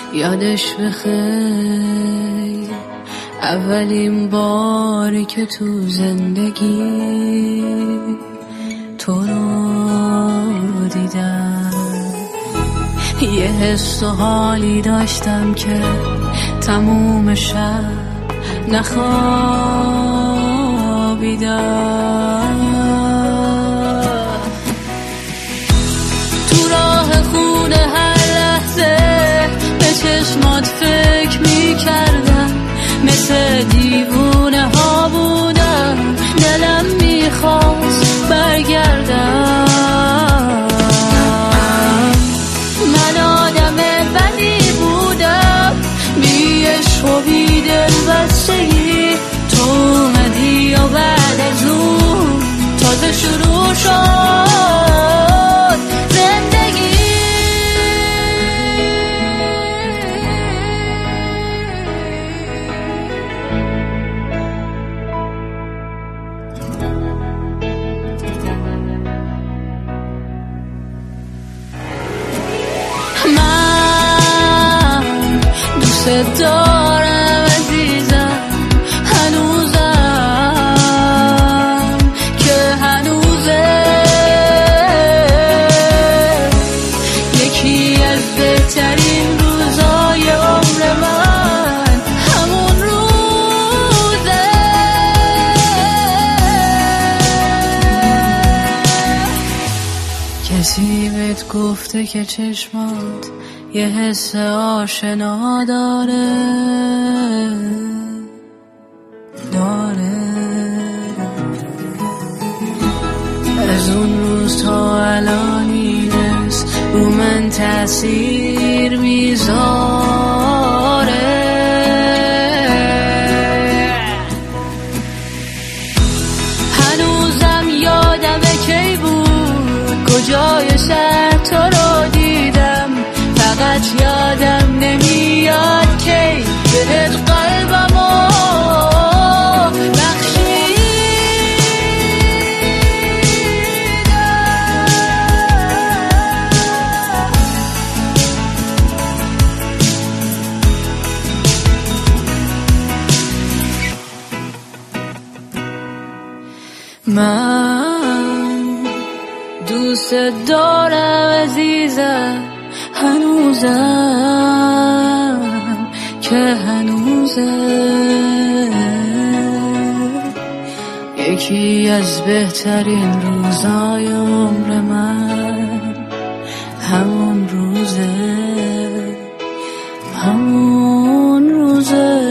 یادش بخیر اولین باری که تو زندگی تو رو دیدم، یه حس و حالی داشتم که تموم شب نخوابیدم. تو راه خونه هر لحظه به چشمات فکر میکردم، مثل دیوونه ها بودم، دلم میخواست برگردم. من آدم بدی بودم، بی عشق و بی دلبستگی. تو اومدی و بعد از اون تازه شروع شد زندگی. من دوست دارم عزیزم، هنوزم که هنوزه. یکی از بهترین روزای عمر من همون روزه. کسی بهت گفته که چشمات یه حس آشنا داره؟ از اون روز تا الان این حس رو من تأثیر میذاره. هنوزم یادمه کی بود کجای شهر تو رو دیدم، فقط یادم نمیاد کی بهت قلبمو من دوست دارم عزیزم، هنوزم که هنوزه. یکی از بهترین روزای عمر من همون روزه، همون روزه.